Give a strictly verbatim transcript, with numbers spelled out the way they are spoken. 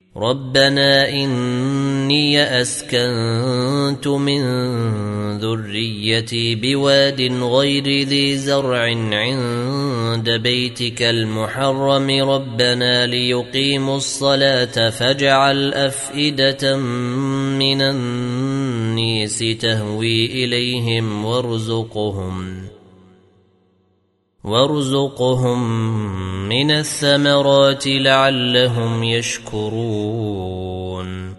ربنا إني أسكنت من ذريتي بواد غير ذي زرع عند بيتك المحرم ربنا ليقيموا الصلاة فاجعل أفئدة من الناس تهوي إليهم وارزقهم وارزقهم من الثمرات لعلهم يشكرون